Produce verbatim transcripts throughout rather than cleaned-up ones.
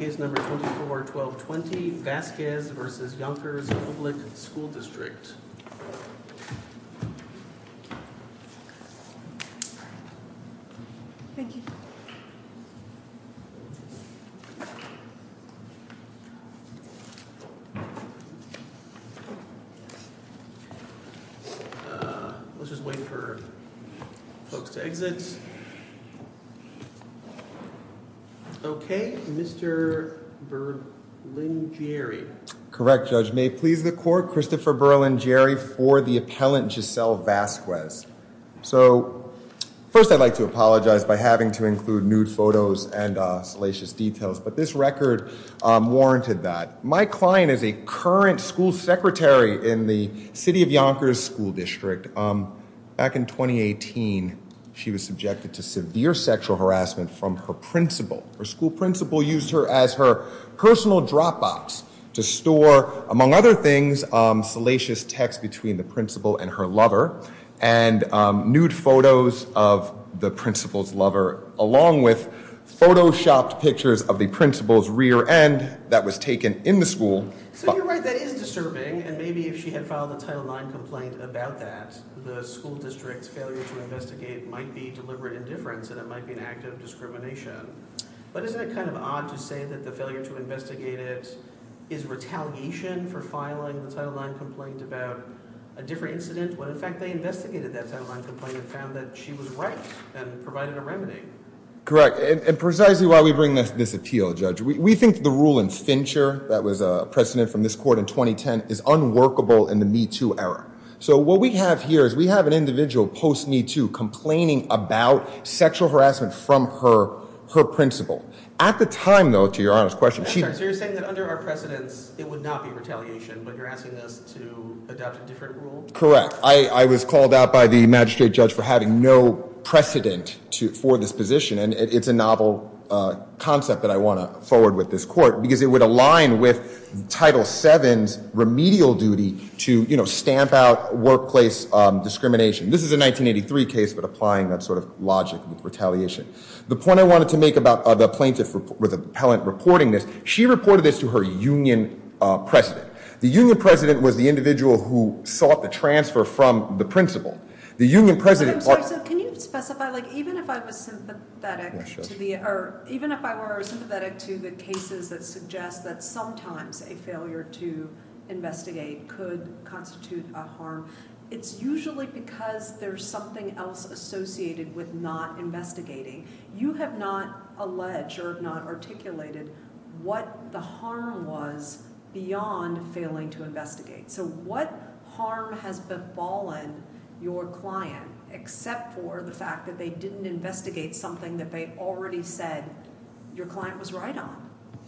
case number twenty-four twelve twenty, Vasquez versus Yonkers Public School District. Thank you. Uh, let's just wait for folks to exit. Okay, Mister Berlingieri. Correct, Judge. May it please the court, Christopher Berlingieri for the appellant Giselle Vasquez. So, first I'd like to apologize by having to include nude photos and uh, salacious details, but this record um, warranted that. My client is a current school secretary in the City of Yonkers School District. Um, back in twenty eighteen, she was subjected to severe sexual harassment from her principal. Her school principal used her as her personal Dropbox to store, among other things, um, salacious text between the principal and her lover, and um, nude photos of the principal's lover, along with photoshopped pictures of the principal's rear end that was taken in the school. So you're right, that is disturbing, and maybe if she had filed a Title nine complaint about that, the school district's failure to investigate might be deliberate indifference, and it might be an act of discrimination. But isn't it kind of odd to say that the failure to investigate it is retaliation for filing the Title nine complaint about a different incident, when in fact they investigated that Title nine complaint and found that she was right and provided a remedy? Correct, and, and precisely why we bring this, this appeal, Judge. We, we think the rule in Fincher, that was a precedent from this court in twenty ten, is unworkable in the Me Too era. So what we have here is we have an individual post-Me Too complaining about sexual harassment from her, her principal. At the time, though, to your honest question, she... Sorry, so you're saying that under our precedents, it would not be retaliation, but you're asking us to adopt a different rule? Correct. I, I was called out by the magistrate judge for having no precedent to, for this position, and it, it's a novel uh, concept that I want to forward with this court, because it would align with Title seven's remedial duty to, you know, stamp out workplace um, discrimination. This is a nineteen eighty-three case, but applying that sort of logic with retaliation. The point I wanted to make about uh, the plaintiff rep- with the appellant reporting this, she reported this to her union uh, president. The union president was the individual who sought the transfer from the principal. The union president... I'm sorry, so can you specify, like, even if I was sympathetic Yeah, sure. to the, or even if I were sympathetic to the cases that suggest that sometimes a failure to investigate could constitute a harm, it's usually because there's something else associated with not investigating. You have not alleged or have not articulated what the harm was beyond failing to investigate. So what harm has befallen your client except for the fact that they didn't investigate something that they already said your client was right on?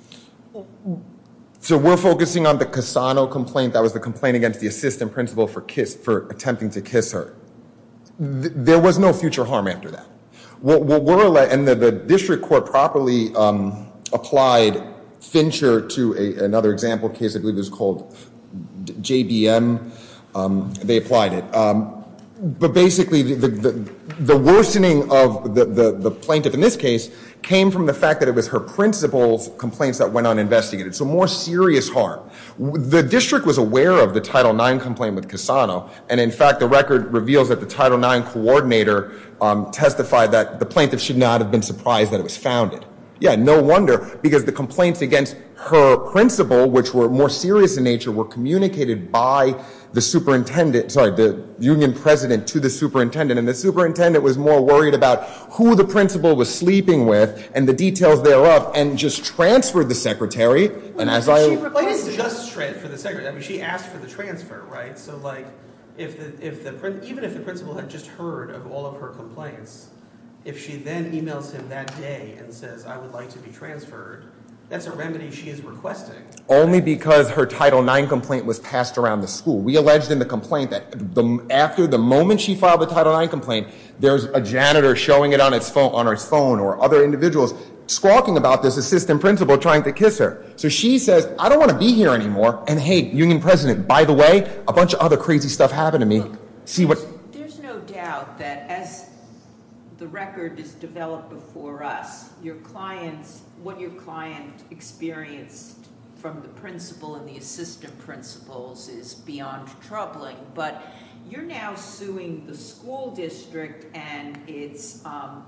So we're focusing on the Cassano complaint. That was the complaint against the assistant principal for kiss for attempting to kiss her. Th- there was no future harm after that. What, what we're and the, the district court properly um, applied Fincher to a, another example case. I believe it was called J B M. Um, they applied it. Um, But basically, the, the, the worsening of the, the, the plaintiff in this case came from the fact that it was her principal's complaints that went uninvestigated. So more serious harm. The district was aware of the Title nine complaint with Cassano, and in fact, the record reveals that the Title nine coordinator um, testified that the plaintiff should not have been surprised that it was founded. Yeah, no wonder, because the complaints against her principal, which were more serious in nature, were communicated by the superintendent, sorry, the union president to the superintendent, and the superintendent was more worried about who the principal was sleeping with and the details thereof, and just transferred the secretary. Well, and as she I, well, it didn't just transfer the secretary. I mean, she asked for the transfer, right? So, like, if the if the even if the principal had just heard of all of her complaints, if she then emails him that day and says, "I would like to be transferred," that's a remedy she is requesting. Only because her Title nine complaint was passed around the school. We alleged in the complaint that the, after the moment she filed the Title nine complaint, there's a janitor showing it on its phone, on his phone, or other individuals squawking about this assistant principal trying to kiss her. So she says, "I don't want to be here anymore. And hey, union president, by the way, a bunch of other crazy stuff happened to me." Look, See what? There's no doubt that as the the record is developed before us, your clients, what your client experienced from the principal and the assistant principals is beyond troubling, but you're now suing the school district and its um,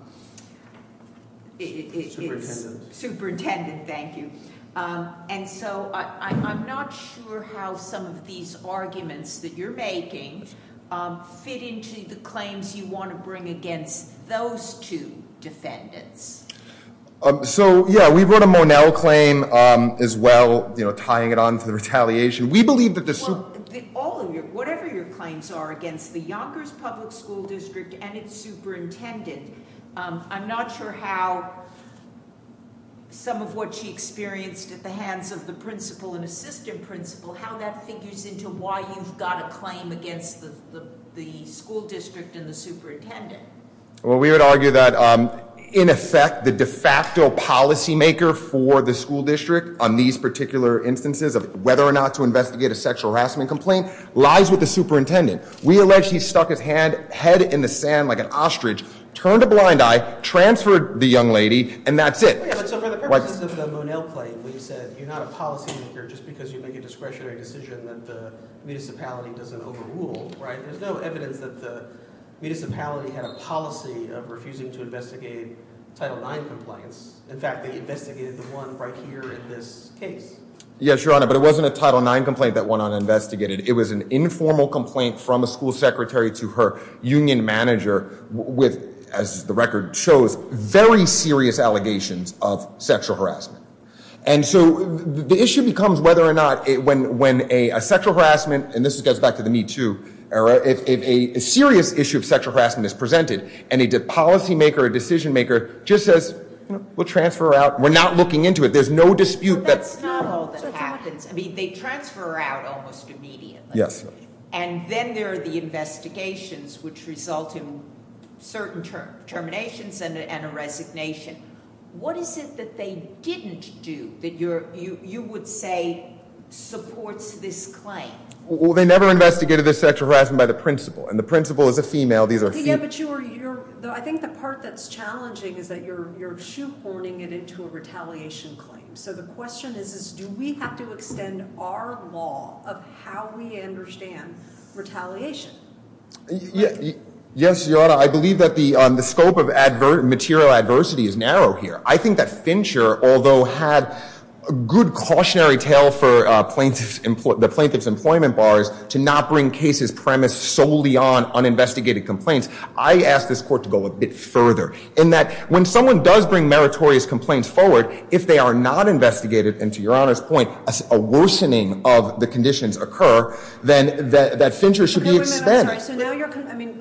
it, it, superintendent. Its superintendent, thank you. Um, and so I, I, I'm not sure how some of these arguments that you're making um, fit into the claims you want to bring against those two defendants. Um, so, yeah, we wrote a Monell claim um, as well, you know, tying it on to the retaliation. We believe that the... Well, the, all of your, whatever your claims are against the Yonkers Public School District and its superintendent, um, I'm not sure how some of what she experienced at the hands of the principal and assistant principal, how that figures into why you've got a claim against the, the, the school district and the superintendent. Well, we would argue that... Um, in effect, the de facto policymaker for the school district on these particular instances of whether or not to investigate a sexual harassment complaint lies with the superintendent. We allege he stuck his hand, head in the sand like an ostrich, turned a blind eye, transferred the young lady, and that's it. Yeah, but so for the purposes of the Monell claim, we said you're not a policymaker just because you make a discretionary decision that the municipality doesn't overrule, right? There's no evidence that the municipality had a policy of refusing to investigate Title nine complaints. In fact, they investigated the one right here in this case. Yes, Your Honor, but it wasn't a Title nine complaint that went uninvestigated. It was an informal complaint from a school secretary to her union manager with, as the record shows, very serious allegations of sexual harassment. And so the issue becomes whether or not it, when, when a, a sexual harassment, and this gets back to the Me Too era, if, if a, a serious issue of sexual harassment is presented and a policymaker or decision maker just says, you know, we'll transfer her out, we're not looking into it, there's no dispute well, that... That's not all that happens. I mean, they transfer her out almost immediately. Yes. And then there are the investigations which result in certain ter- terminations and a, and a resignation. What is it that they didn't do that you're, you, you would say supports this claim? Well, they never investigated this sexual harassment by the principal, and the principal is a female. These are okay, fe- yeah, but you're you're. The, I think the part that's challenging is that you're you're shoehorning it into a retaliation claim. So the question is, is do we have to extend our law of how we understand retaliation? Yeah. Like, yes, Your Honor. I believe that the um, the scope of adver- material adversity is narrow here. I think that Fincher, although had a good cautionary tale for uh, plaintiffs, empl- the plaintiff's employment bars to not bring cases premised solely on uninvestigated complaints, I ask this court to go a bit further in that when someone does bring meritorious complaints forward, if they are not investigated, and to Your Honor's point, a, a worsening of the conditions occur, then that, that Fincher should okay, be wait a minute, expended. I'm sorry. So now you're, con- I mean,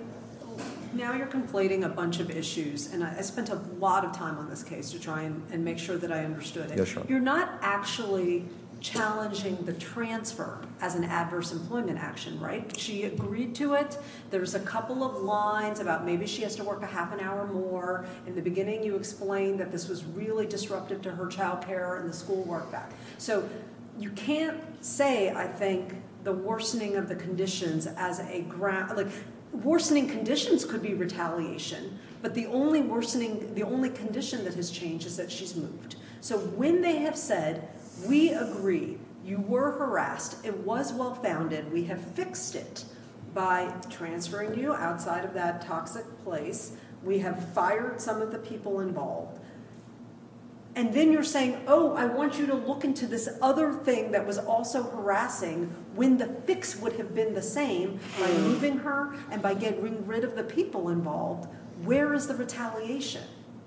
now you're conflating a bunch of issues, and I, I spent a lot of time on this case to try and, and make sure that I understood it. Yes, sure. You're not actually challenging the transfer as an adverse employment action, right? She agreed to it. There's a couple of lines about maybe she has to work a half an hour more. In the beginning, you explained that this was really disruptive to her child care and the school work back. So you can't say, I think, the worsening of the conditions as a ground, like, worsening conditions could be retaliation, but the only worsening, the only condition that has changed is that she's moved. So when they have said, we agree, you were harassed, it was well-founded, we have fixed it by transferring you outside of that toxic place, we have fired some of the people involved, and then you're saying, oh, I want you to look into this other thing that was also harassing when the fix would have been the same by moving her and by getting rid of the people involved. Where is the retaliation?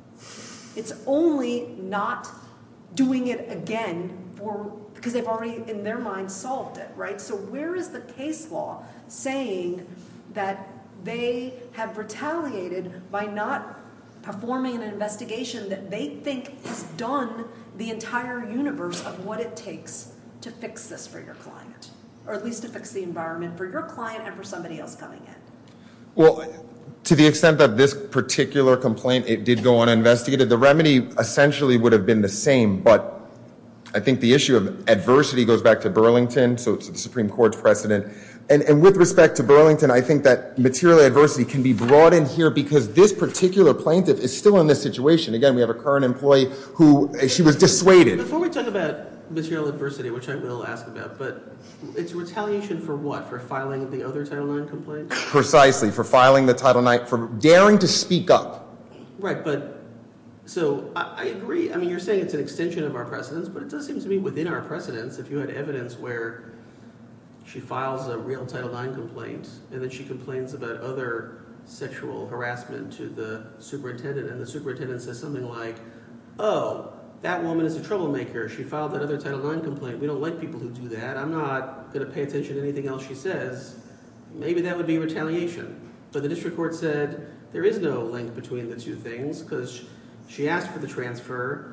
It's only not doing it again for because they've already, in their mind, solved it, right? So where is the case law saying that they have retaliated by not performing an investigation that they think has done the entire universe of what it takes to fix this for your client, or at least to fix the environment for your client and for somebody else coming in? Well, to the extent that this particular complaint, it did go uninvestigated, the remedy essentially would have been the same, but I think the issue of adversity goes back to Burlington, so it's the Supreme Court's precedent. And, and with respect to Burlington, I think that material adversity can be brought in here because this particular plaintiff is still in this situation. Again, we have a current employee who, she was dissuaded. Before we talk about material adversity, which I will ask about, but it's retaliation for what? For filing the other Title nine complaint? Precisely, for filing the Title nine, for daring to speak up. Right, but, so I, I agree. I mean, you're saying it's an extension of our precedents, but it does seem to be within our precedents if you had evidence where she files a real Title nine complaint, and then she complains about other sexual harassment to the superintendent, and the superintendent says something like, oh, that woman is a troublemaker. She filed that other Title nine complaint. We don't like people who do that. I'm not going to pay attention to anything else she says. Maybe that would be retaliation. But the district court said there is no link between the two things because she asked for the transfer,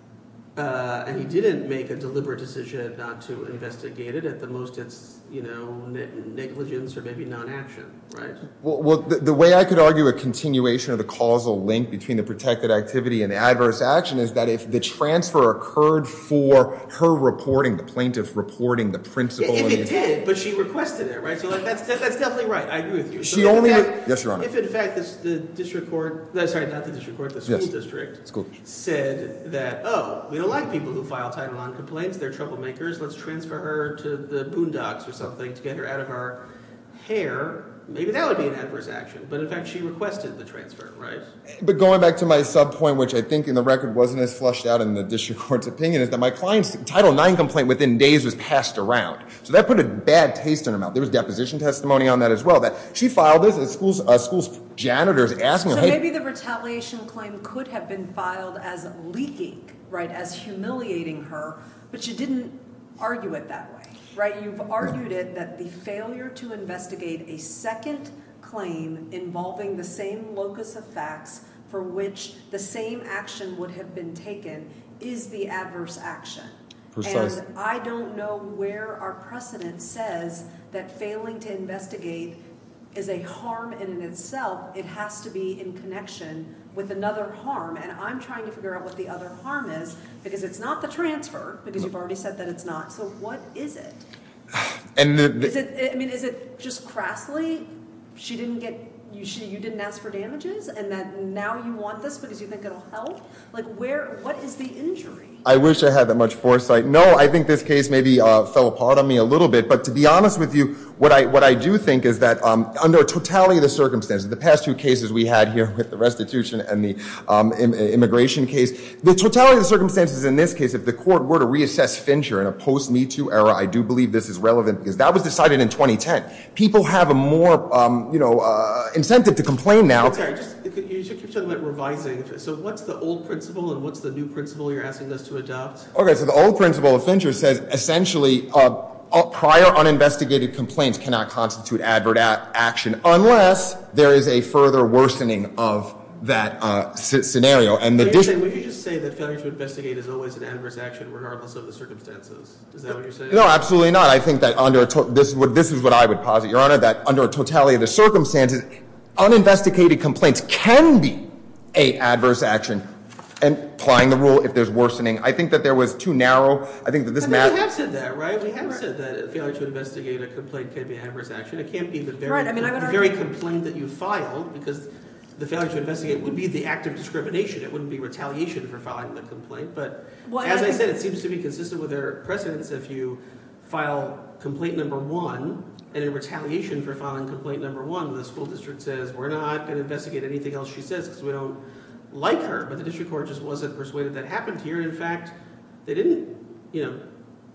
Uh, and he didn't make a deliberate decision not to investigate it. At the most, it's, you know, ne- negligence or maybe non-action, right? Well, well the, the way I could argue a continuation of the causal link between the protected activity and the adverse action is that if the transfer occurred for her reporting, the plaintiff reporting the principal. If and it the, did, but she requested it, right? So like, that's that's definitely right. I agree with you. So she if in only, fact- yes, Your Honor. If in fact this, the district court, no, sorry, not the district court, the school Yes. district School. said that, oh, we don't like people who file Title nine complaints. They're troublemakers. Let's transfer her to the boondocks or something to get her out of our hair. Maybe that would be an adverse action. But in fact, she requested the transfer, right? But going back to my sub point, which I think in the record wasn't as flushed out in the district court's opinion, is that my client's Title nine complaint within days was passed around. So that put a bad taste in her mouth. There was deposition testimony on that as well, that she filed this, and schools, uh, schools janitors asking her, So hey. maybe the retaliation claim could have been filed as leaking, right, as humiliating her, but you didn't argue it that way, right? You've argued it that the failure to investigate a second claim involving the same locus of facts for which the same action would have been taken is the adverse action. Precisely. And I don't know where our precedent says that failing to investigate is a harm in and itself. It has to be in connection with another harm, and I'm trying to figure out what the other harm is, because it's not the transfer, because you've already said that it's not. So what is it? And the, the, Is it, I mean, is it just crassly, she didn't get, you she, you didn't ask for damages, and that now you want this because you think it'll help? Like, where, what is the injury? I wish I had that much foresight. No, I think this case maybe uh, fell apart on me a little bit. But to be honest with you, what I what I do think is that um, under a totality of the circumstances, the past two cases we had here with the restitution and the um, im- immigration case, the totality of the circumstances in this case, if the court were to reassess Fincher in a post-Me Too era, I do believe this is relevant because that was decided in twenty ten. People have a more, um, you know, uh, incentive to complain now. I'm sorry, just, you keep talking about revising. So what's the old principle and what's the new principle you're asking us to adopt? Okay, so the old principle of Fincher says essentially uh, uh, prior uninvestigated complaints cannot constitute adverse a- action unless there is a further worsening of that uh, c- scenario. And the So you're dis- saying, would you just say that failure to investigate is always an adverse action regardless of the circumstances? Is that what you're saying? No, absolutely not. I think that under a to- this is what this is what I would posit, Your Honor, that under a totality of the circumstances, uninvestigated complaints can be a adverse action. And applying the rule if there's worsening. I think that there was too narrow. I think that this I mean, matter. we have said that, right? We have said that failure to investigate a complaint can be an adverse action. It can't be the very, Right, I mean, I would the argue- very complaint that you filed, because the failure to investigate would be the act of discrimination. It wouldn't be retaliation for filing the complaint. But Well, as I I, think- said, it seems to be consistent with our precedents. If you file complaint number one, and in retaliation for filing complaint number one, the school district says, we're not going to investigate anything else she says because we don't like her, but the district court just wasn't persuaded that happened here. In fact, they didn't, you know,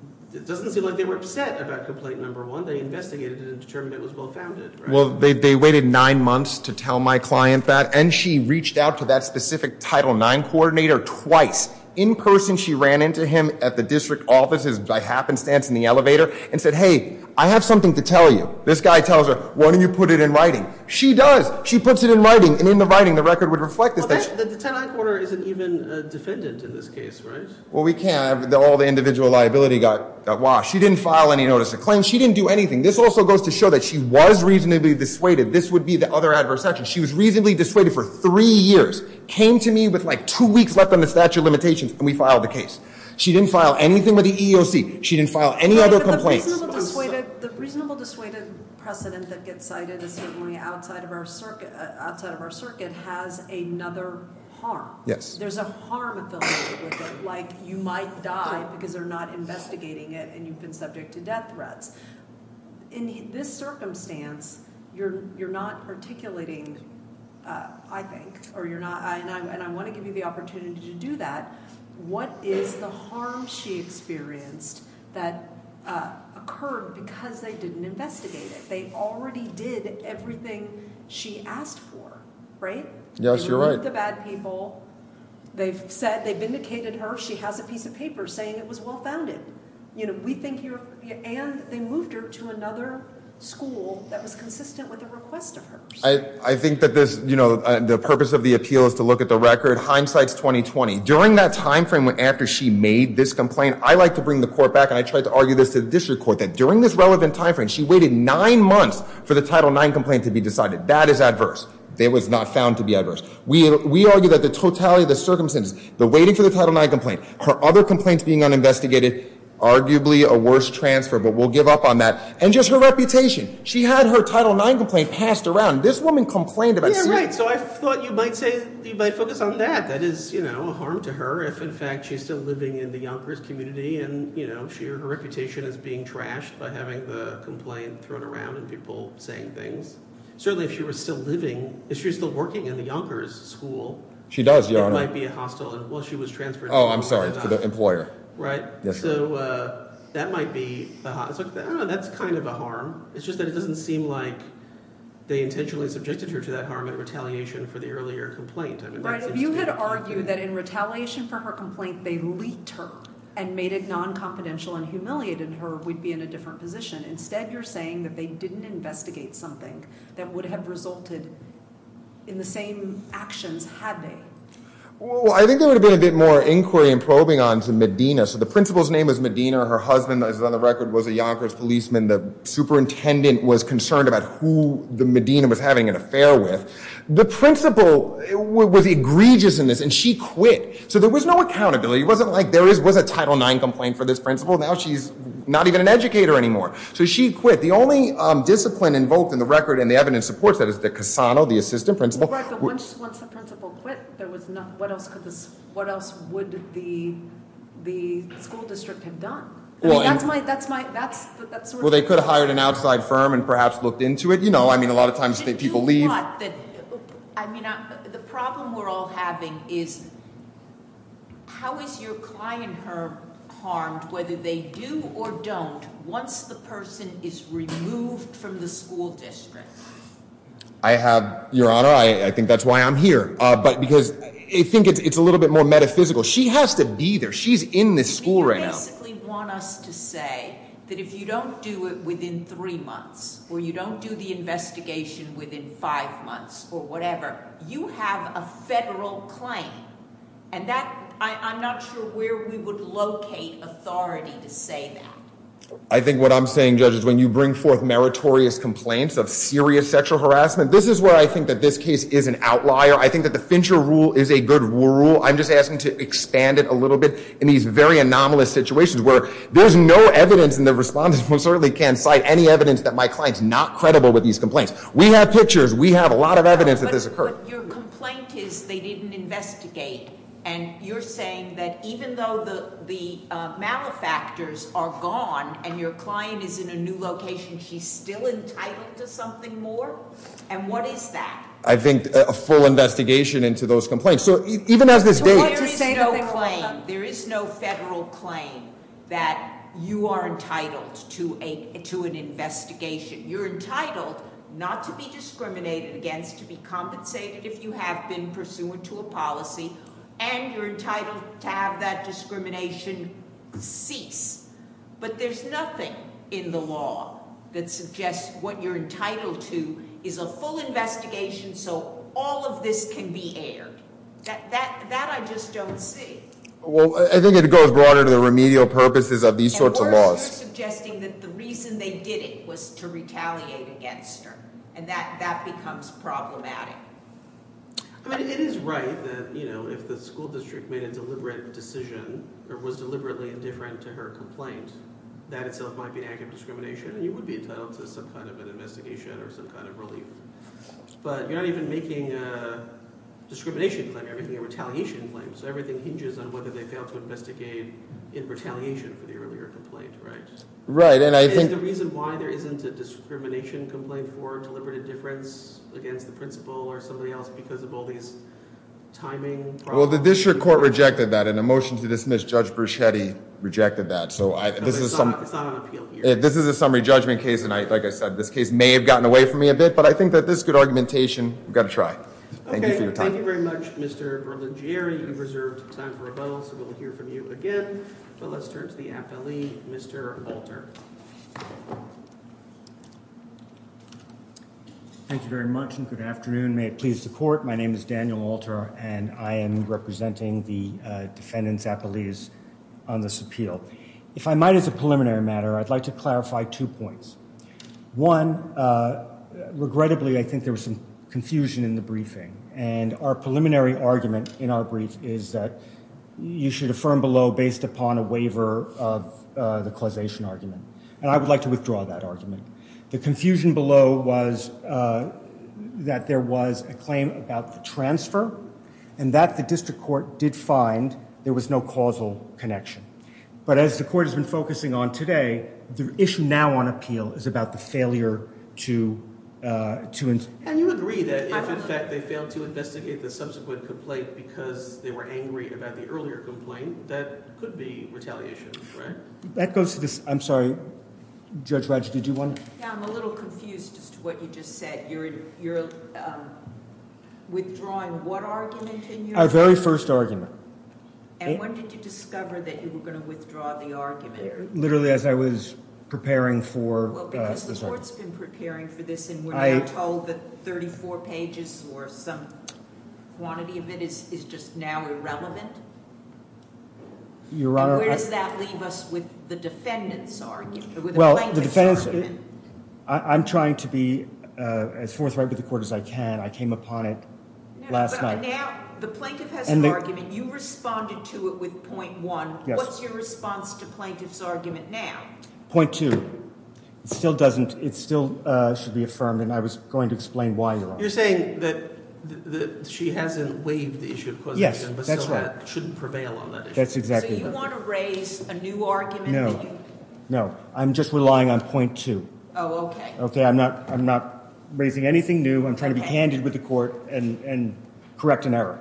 it doesn't seem like they were upset about complaint number one. They investigated it and determined it was well-founded, right? Well, they, they waited nine months to tell my client that, and she reached out to that specific Title nine coordinator twice. In person, she ran into him at the district offices by happenstance in the elevator and said, hey, I have something to tell you. This guy tells her, why don't you put it in writing? She does. She puts it in writing, and in the writing, the record would reflect this. Well, that that, the, the Title nine coordinator isn't even a defendant in this case, right? Well, we can't. All the individual liability got, got washed. She didn't file any notice of claim. She didn't do anything. This also goes to show that she was reasonably dissuaded. This would be the other adverse action. She was reasonably dissuaded for three years. Came to me with like two weeks left on the statute of limitations, and we filed the case. She didn't file anything with the E E O C. She didn't file any Right, other but complaints. The reasonable dissuaded, the reasonable dissuaded precedent that gets cited is certainly outside of our circuit, uh, outside of our circuit has another harm. Yes. There's a harm affiliated with it, like you might die because they're not investigating it and you've been subject to death threats. In this circumstance, you're you're not articulating, uh, I think, or you're not, and I, and I want to give you the opportunity to do that. What is the harm she experienced that uh, occurred because they didn't investigate it? They already did everything she asked for, right? Yes, they you're removed right. the bad people. They've said, they vindicated her. She has a piece of paper saying it was well-founded. You know, we think you're, and they moved her to another school that was consistent with a request of hers. I, I think that this, you know, uh, the purpose of the appeal is to look at the record. Hindsight's twenty twenty. During that time frame when after she made this complaint, I like to bring the court back, and I tried to argue this to the district court, that during this relevant time frame, she waited nine months for the Title nine complaint to be decided. That is adverse. It was not found to be adverse. We, we argue that the totality of the circumstances, the waiting for the Title nine complaint, her other complaints being uninvestigated, arguably a worse transfer, but we'll give up on that. And just her reputation. She had her Title nine complaint passed around. This woman complained about... Yeah, ser- right. So I thought you might say, you might focus on that. That is, you know, a harm to her if, in fact, she's still living in the Yonkers community and, you know, she, her reputation is being trashed by having the complaint thrown around and people saying things. Certainly if she was still living, if she was still working in the Yonkers school... She does, Your it Honor. might be a hostile... And, well, she was transferred... Oh, to I'm sorry, for the employer. Right? Yes, so uh, that might be a ho- it's like, I don't know, that's kind of a harm. It's just that it doesn't seem like they intentionally subjected her to that harm in retaliation for the earlier complaint. I mean, that Right, if seems you to be had the key argued thing. that in retaliation for her complaint, they leaked her and made it non-confidential and humiliated her, we'd be in a different position. Instead, you're saying that they didn't investigate something that would have resulted in the same actions had they. Well, I think there would have been a bit more inquiry and probing on to Medina. So the principal's name was Medina. Her husband, as on the record, was a Yonkers policeman. The superintendent was concerned about who the Medina was having an affair with. The principal was egregious in this, and she quit. So there was no accountability. It wasn't like there is was a Title nine complaint for this principal. Now she's not even an educator anymore. So she quit. The only um, discipline invoked in the record, and the evidence supports that, is that Casano, the assistant principal. Right, but once once the principal quit, there was not. What else could this? What else would the the school district have done? I Well, mean, that's and- my that's my that's that's sort Well, of. they could have hired an outside firm and perhaps looked into it. You know, I mean, a lot of times To they, people do leave. What? That, I mean, I, the problem we're all having is how is your client her harmed, whether they do or don't, once the person is removed from the school district? I have, Your Honor, I, I think that's why I'm here. Uh, but because I think it's, it's a little bit more metaphysical. She has to be there. She's in this school you right now. basically want us to say that if you don't do it within three months, or you don't do the investigation within five months, or whatever, you have a federal claim. And that, I, I'm not sure where we would locate authority to say that. I think what I'm saying, Judge, is when you bring forth meritorious complaints of serious sexual harassment, this is where I think that this case is an outlier. I think that the Fincher rule is a good rule. I'm just asking to expand it a little bit in these very anomalous situations where there's no evidence, and the respondents most certainly can't cite any evidence that my client's not credible with these complaints. We have pictures. We have a lot of evidence that But- this occurred. But your complaint is they didn't investigate. And you're saying that even though the, the uh, malefactors are gone and your client is in a new location, she's still entitled to something more? And what is that? I think a full investigation into those complaints. So e- even as this So date, what- There to is say that no they were- claim, there is no federal claim that you are entitled to a, to an investigation. You're entitled not to be discriminated against, to be compensated if you have been pursuant to a policy, and you're entitled to have that discrimination cease. But there's nothing in the law that suggests what you're entitled to is a full investigation so all of this can be aired. That, that, that I just don't see. well, I think it goes broader to the remedial purposes of these sorts and of worse, laws. You're suggesting that the reason they did it was to retaliate against her, and that, that becomes problematic. I mean, it is right that, you know, if the school district made a deliberate decision or was deliberately indifferent to her complaint, that itself might be an act of discrimination, and you would be entitled to some kind of an investigation or some kind of relief. But you're not even making a discrimination claim, you're making a retaliation claim. So everything hinges on whether they failed to investigate in retaliation for the earlier complaint, right? Right, and I Is think the reason why there isn't a discrimination complaint for deliberate indifference against the principal or somebody else because of all these timing problems? well, the district court rejected that. In a motion to dismiss, Judge Bruschetti rejected that. So I, No, this but is it's some. not, it's not on appeal here. Eh, This is a summary judgment case, and I, like I said, this case may have gotten away from me a bit, but I think that this is good argumentation. We've got to try. Thank okay, you for your time. Thank you very much, Mister Berlingieri. You've reserved time for rebuttal, so we'll hear from you again. But let's turn to the appellee, Mister Alter. Thank you very much, and good afternoon. May it please the court, my name is Daniel Alter, and I am representing the uh, defendants' appellees on this appeal. If I might, as a preliminary matter, I'd like to clarify two points. One, uh, regrettably, I think there was some confusion in the briefing, and our preliminary argument in our brief is that you should affirm below based upon a waiver of uh, the causation argument. And I would like to withdraw that argument. The confusion below was uh, that there was a claim about the transfer, and that the district court did find there was no causal connection. But as the court has been focusing on today, the issue now on appeal is about the failure to uh, to. In- And you agree that if, in fact, they failed to investigate the subsequent complaint because they were angry about the earlier complaint, that could be retaliation, right? that goes to this. I'm sorry, Judge Raj, did you want? Yeah, I'm a little confused as to what you just said. You're, you're um, withdrawing what argument in your... Our very first argument. And when did you discover that you were going to withdraw the argument? Literally as I was preparing for Well, uh, because the this court's argument. been preparing for this, and we're I- now told that thirty-four pages or some quantity of it is, is just now irrelevant. Your And Honor, where I- does that leave us with the defendant's argument, with the well, the plaintiff's defendant's. argument? I, I'm trying to be uh, as forthright with the court as I can. I came upon it No, last but night. Now, the plaintiff has And an the- argument. You responded to it with point one. Yes. What's your response to plaintiff's argument now? Point two, it still doesn't. It still uh, should be affirmed, and I was going to explain why, Your Honor. You're saying that the, the, she hasn't waived the issue of causation, Yes, but that's still right. had, shouldn't prevail on that issue. That's exactly So you right. want to raise a new argument No. that you... No, I'm just relying on point two. Oh, okay. Okay, I'm not. I'm not raising anything new. I'm trying to be Okay. candid with the court and, and correct an error.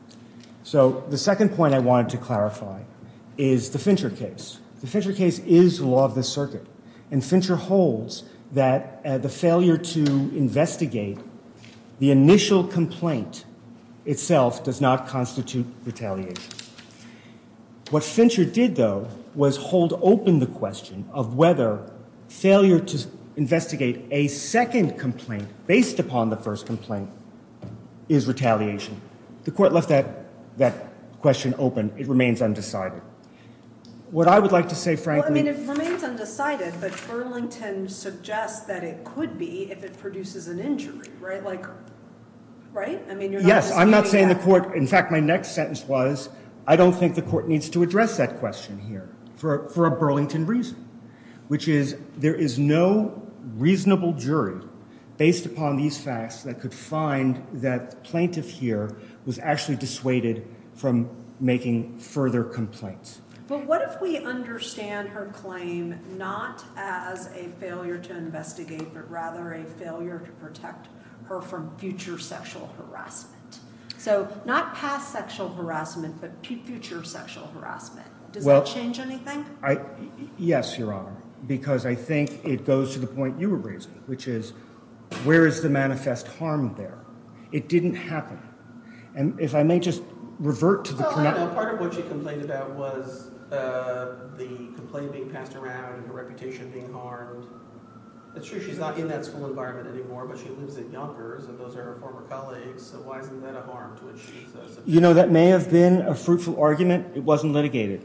So the second point I wanted to clarify is the Fincher case. The Fincher case is the law of the circuit, and Fincher holds that uh, the failure to investigate the initial complaint itself does not constitute retaliation. What Fincher did, though, was hold open the question of whether failure to investigate a second complaint based upon the first complaint is retaliation. The court left that, that question open. It remains undecided. What I would like to say, Well, I frankly... mean, it remains undecided, but Burlington suggests that it could be if it produces an injury, right? Like, right? I mean, you're not Yes, I'm not saying disputing the that. court... In fact, my next sentence was, I don't think the court needs to address that question here for, for a Burlington reason, which is there is no reasonable jury based upon these facts that could find that the plaintiff here was actually dissuaded from making further complaints. But what if we understand her claim not as a failure to investigate, but rather a failure to protect her from future sexual harassment? So not past sexual harassment, but pu- future sexual harassment. Does Well, that change anything? I, yes, Your Honor, because I think it goes to the point you were raising, which is where is the manifest harm there? It didn't happen. And if I may just revert to the... Well, I chrono- don't know. Part of what she complained about was uh, the complaint being passed around and her reputation being harmed. It's true she's not in that school environment anymore, but she lives at Yonkers, and those are her former colleagues, so why isn't that a harm to which she's uh, subject? You know, that may have been a fruitful argument. It wasn't litigated.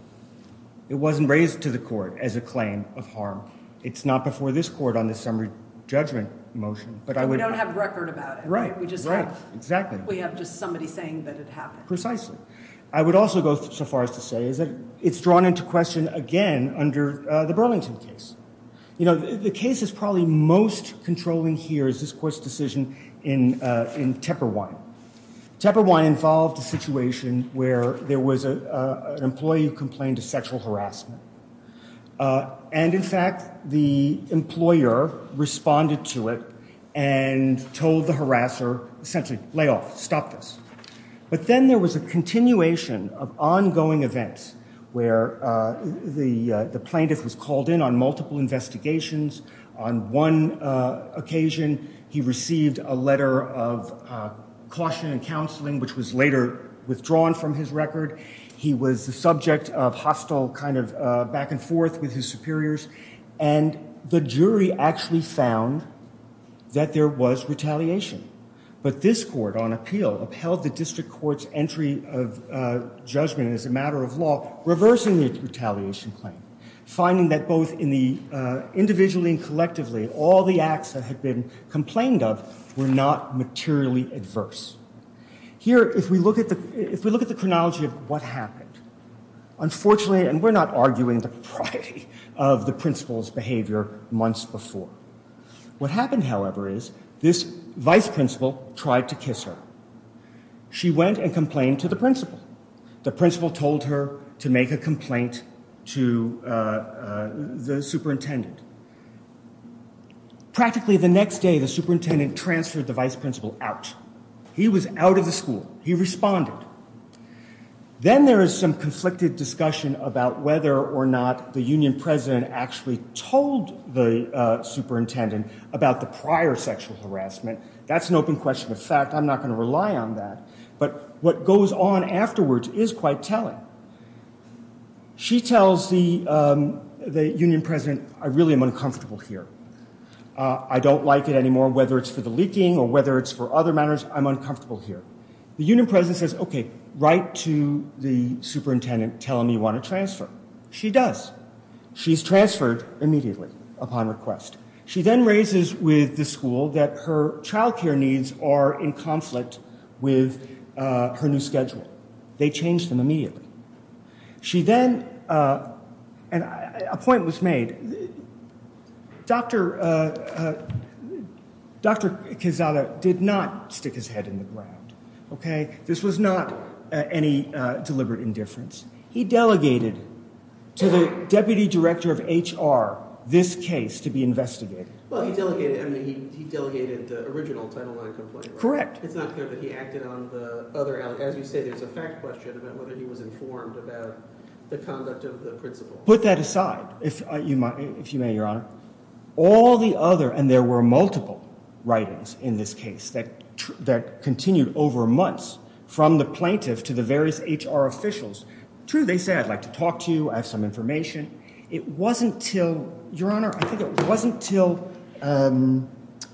It wasn't raised to the court as a claim of harm. It's not before this court on this summary judgment motion. But I And would... we don't have record about it, right? Right, We just right, have, exactly. we have just somebody saying that it happened. Precisely. I would also go so far as to say is that it's drawn into question again under uh, the Burlington case. You know, the, the case is probably most controlling here is this court's decision in uh, in Tepperwine. Tepperwine involved a situation where there was a, uh, an employee who complained of sexual harassment. Uh, and in fact, the employer responded to it and told the harasser, essentially, lay off, stop this. But then there was a continuation of ongoing events where uh, the, uh, the plaintiff was called in on multiple investigations. On one uh, occasion, he received a letter of uh, caution and counseling, which was later withdrawn from his record. He was the subject of hostile kind of uh, back and forth with his superiors. And the jury actually found that there was retaliation. But this court, on appeal, upheld the district court's entry of uh, judgment as a matter of law, reversing the retaliation claim, finding that both in the uh, individually and collectively, all the acts that had been complained of were not materially adverse. Here, if we look at the if we look at the chronology of what happened, unfortunately, and we're not arguing the propriety of the principal's behavior months before. What happened, however, is this vice principal tried to kiss her. She went and complained to the principal. The principal told her to make a complaint to uh, uh, the superintendent. Practically the next day, the superintendent transferred the vice principal out. He was out of the school. He responded. Then there is some conflicted discussion about whether or not the union president actually told the uh, superintendent about the prior sexual harassment. That's an open question of fact. I'm not going to rely on that. But what goes on afterwards is quite telling. She tells the, um, the union president, I really am uncomfortable here. Uh, I don't like it anymore, whether it's for the leaking or whether it's for other matters. I'm uncomfortable here. The union president says, okay, write to the superintendent, tell him you want to transfer. She does. She's transferred immediately upon request. She then raises with the school that her child care needs are in conflict with uh, her new schedule. They change them immediately. She then, uh, and a point was made, Doctor Uh, uh, Doctor Quezada did not stick his head in the ground, okay? This was not uh, any uh, deliberate indifference. He delegated to the deputy director of H R this case to be investigated. Well, he delegated, I mean, he, he delegated the original Title nine complaint. Right? Correct. It's not clear that he acted on the other, as you say, there's a fact question about whether he was informed about the conduct of the principal. Put that aside, if uh, you might, if you may, Your Honor. All the other, and there were multiple writings in this case that tr- that continued over months from the plaintiff to the various H R officials. True, they say, I'd like to talk to you, I have some information. It wasn't till, Your Honor, I think it wasn't till um,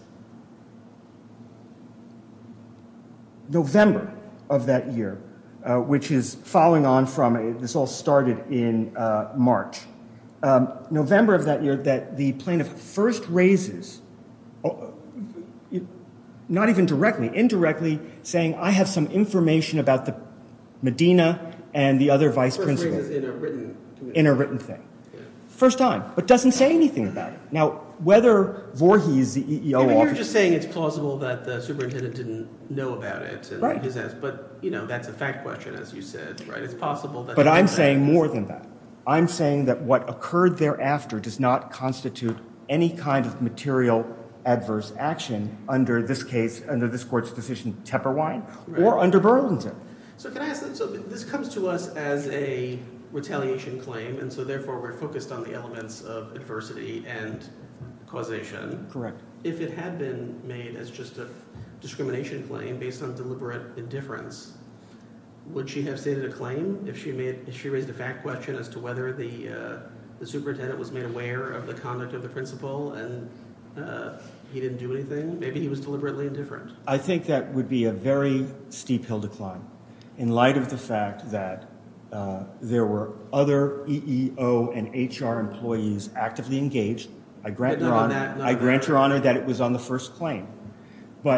November of that year, uh, which is following on from, it, this all started in uh, March. Um, November of that year, that the plaintiff first raises, uh, not even directly, indirectly, saying, I have some information about the Medina and the other vice First principal. raises in a written In a written thing. Yeah. First time, but doesn't say anything about it. Now, whether Voorhees, the E E O I mean, officer... you're just saying it's plausible that the superintendent didn't know about it. And right. his ass, but, you know, that's a fact question, as you said, right? It's possible that... But I'm saying more than that. I'm saying that what occurred thereafter does not constitute any kind of material adverse action under this case, under this court's decision, Tepperwine, right. or under Burlington. So can I ask, so this comes to us as a retaliation claim, and so therefore we're focused on the elements of adversity and causation. Correct. If it had been made as just a discrimination claim based on deliberate indifference, would she have stated a claim if she made if she raised a fact question as to whether the uh, the superintendent was made aware of the conduct of the principal and uh, he didn't do anything? Maybe he was deliberately indifferent. I think that would be a very steep hill to climb in light of the fact that uh, there were other E E O and H R employees actively engaged. I grant, Your Honor, that, I grant Your Honor that it was on the first claim. But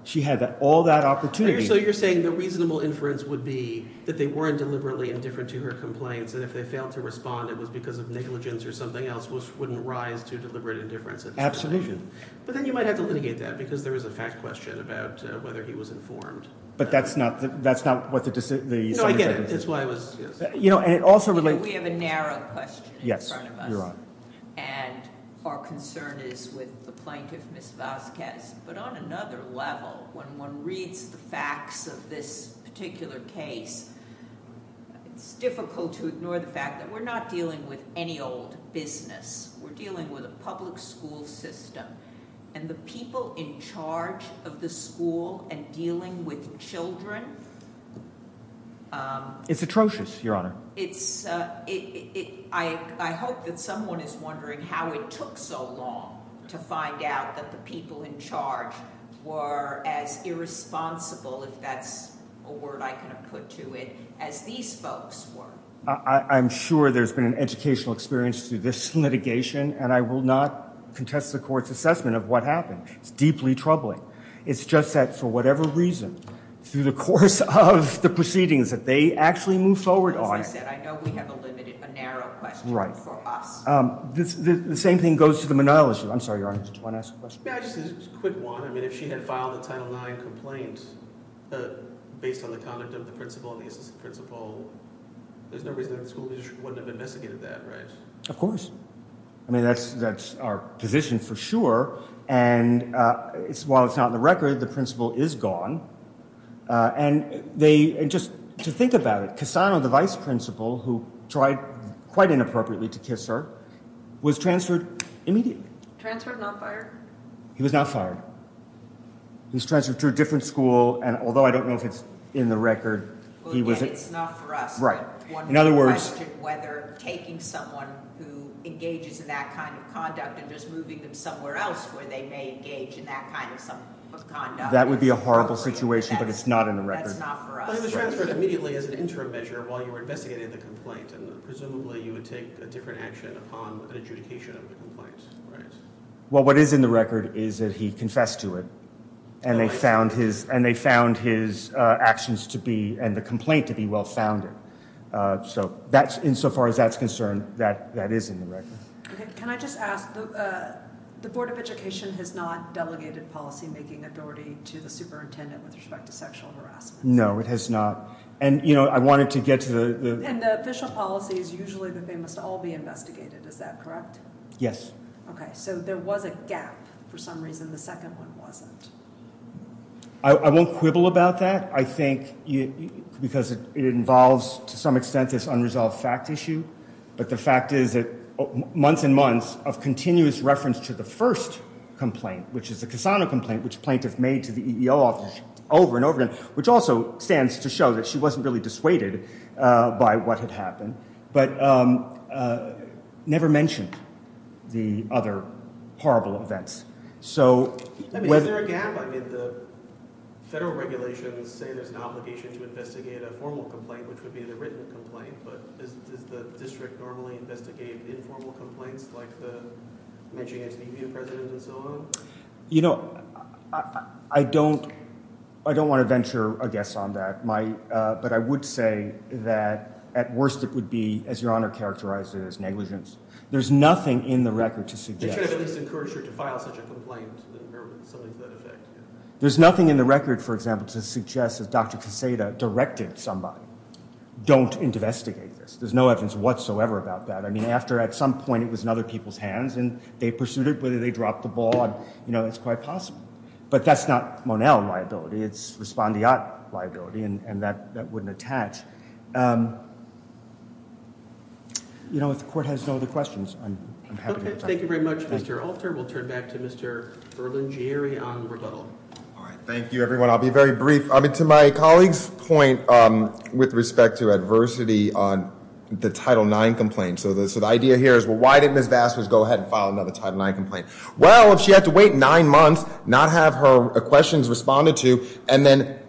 She had that, all that So opportunity. you're, so you're saying the reasonable inference would be that they weren't deliberately indifferent to her complaints, and if they failed to respond, it was because of negligence or something else, which wouldn't rise to deliberate indifference. Absolutely. But then you might have to litigate that because there is a fact question about uh, whether he was informed. But that's not the, that's not what the deci- the. No, I get it. summary That's why I was. Yes. judgment- You know, and it also You know, relates. we have a narrow question in Yes, front of us. Your Honor. And our concern is with the plaintiff, Miz Vasquez. But on another level, when one reads the facts of this particular case, it's difficult to ignore the fact that we're not dealing with any old business. We're dealing with a public school system. And the people in charge of the school and dealing with children, um, It's atrocious, Your Honor. it's, uh, it, it, it, I, I hope that someone is wondering how it took so long to find out that the people in charge were as irresponsible, if that's a word I can put to it, as these folks were. I, I'm sure there's been an educational experience through this litigation, and I will not contest the court's assessment of what happened. It's deeply troubling. It's just that for whatever reason, through the course of the proceedings, that they actually move forward As on I it. said, I know we have a limited, a narrow question Right. for us. Um, this, the, the same thing goes to the Monell issue. I'm sorry, Your Honor, did you want to ask a question? Yeah, just a quick one. I mean, if she had filed a Title nine complaint uh, based on the conduct of the principal and the assistant principal, there's no reason that the school district wouldn't have investigated that, right? Of course. I mean, that's that's our position for sure. And uh, it's, while it's not in the record, the principal is gone. Uh, and they, and just to think about it, Casano, the vice principal, who tried quite inappropriately to kiss her, was transferred immediately. Transferred, not fired? He was not fired. He was transferred to a different school, and although I don't know if it's in the record, Well, he again, was... it's not for us. Right. But one In other would words- question whether taking someone who engages in that kind of conduct and just moving them somewhere else where they may engage in that kind of some of conduct. That would be a is horrible appropriate. situation, but That's- it's not in the record. That's not for Well, he us. was transferred immediately as an interim measure while you were investigating the complaint, and presumably you would take a different action upon an adjudication of the complaint, right? Well, what is in the record is that he confessed to it, and Oh, they I see. found his and they found his uh, actions to be and the complaint to be well founded. Uh, so that's insofar as that's concerned, that that is in the record. Okay, can I just ask, the, uh, the Board of Education has not delegated policymaking authority to the superintendent with respect to sexual harassment? No, it has not. And you know, I wanted to get to the, the And the official policy is usually that they must all be investigated, is that correct? yes. Okay, so there was a gap. For some reason, the second one wasn't. I, I won't quibble about that. I think you, because it, it involves, to some extent, this unresolved fact issue. But the fact is that months and months of continuous reference to the first complaint, which is the Casano complaint, which plaintiff made to the E E O office over and over again, which also stands to show that she wasn't really dissuaded uh, by what had happened, but um, uh, never mentioned the other horrible events. So I mean, is whether... there a gap? I mean, the federal regulations say there's an obligation to investigate a formal complaint, which would be the written complaint, but is, does the district normally investigate informal complaints like the mentioning against the union president and so on? You know, I, I, I don't, I don't want to venture a guess on that. My, uh, but I would say that at worst it would be, as Your Honor characterized it, as negligence. There's nothing in the record to They suggest. should have at least encouraged her to file such a complaint or something to that effect. Yeah. There's nothing in the record, for example, to suggest that Doctor Caseda directed somebody, don't investigate this. There's no evidence whatsoever about that. I mean, after at some point it was in other people's hands and they pursued it, whether they dropped the ball, and, you know, it's quite possible. But that's not Monell liability. It's respondeat liability, and, and that, that wouldn't attach. Um, you know, if the court has no other questions, I'm, I'm happy Okay, to thank you very much, Thank Mister Alter. We'll turn back to Mister Berlingieri on rebuttal. All right, thank you, everyone. I'll be very brief. I mean, to my colleague's point um, with respect to adversity on the Title nine complaint. So the, so the idea here is, well, why didn't Miz Vasquez go ahead and file another Title nine complaint? Well, if she had to wait nine months, not have her questions responded to, and then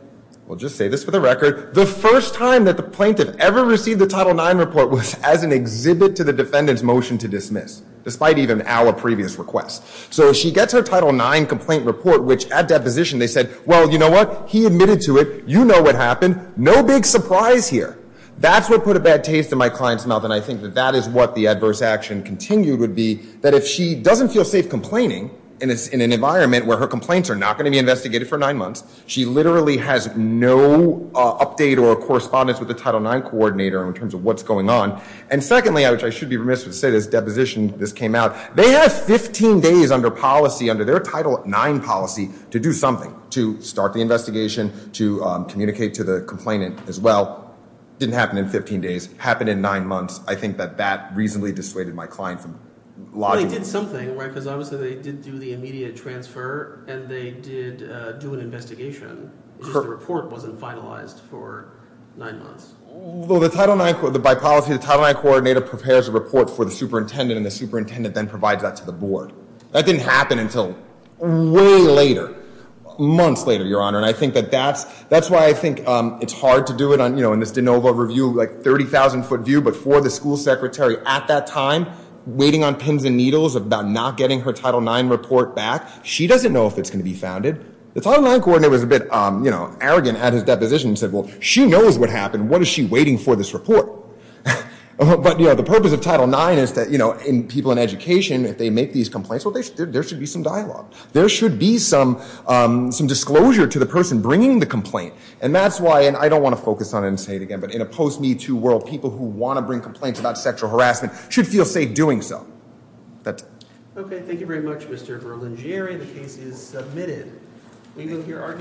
we'll just say this for the record, the first time that the plaintiff ever received the Title nine report was as an exhibit to the defendant's motion to dismiss, despite even our previous requests. So she gets her Title nine complaint report, which at deposition they said, well, you know what? He admitted to it. You know what happened. No big surprise here. That's what put a bad taste in my client's mouth, and I think that that is what the adverse action continued would be, that if she doesn't feel safe complaining in, a, in an environment where her complaints are not going to be investigated for nine months, she literally has no uh, update or correspondence with the Title nine coordinator in terms of what's going on. And secondly, which I should be remiss to say, this deposition, this came out, they have fifteen days under policy, under their Title nine policy, to do something, to start the investigation, to um, communicate to the complainant as well. Didn't happen in fifteen days, happened in nine months. I think that that reasonably dissuaded my client from lodging. Well, they did something, right? Because obviously they did do the immediate transfer, and they did uh, do an investigation. It's just the report wasn't finalized for nine months. Well, the Title nine, the, by policy, the Title nine coordinator prepares a report for the superintendent, and the superintendent then provides that to the board. That didn't happen until way later. Months later, Your Honor, and I think that that's that's why I think um, it's hard to do it on, you know, in this de novo review, like thirty thousand foot view, but for the school secretary at that time, waiting on pins and needles about not getting her Title nine report back, she doesn't know if it's going to be founded. The Title nine coordinator was a bit, um, you know, arrogant at his deposition and said, well, she knows what happened. What is she waiting for this report? But, you know, the purpose of Title nine is that, you know, in people in education, if they make these complaints, well, they should, there should be some dialogue. There should be some um, some disclosure to the person bringing the complaint. And that's why, and I don't want to focus on it and say it again, but in a post-Me Too world, people who want to bring complaints about sexual harassment should feel safe doing so. That's Okay, thank you very much, Mister Berlingieri. The case is submitted. We will hear argument.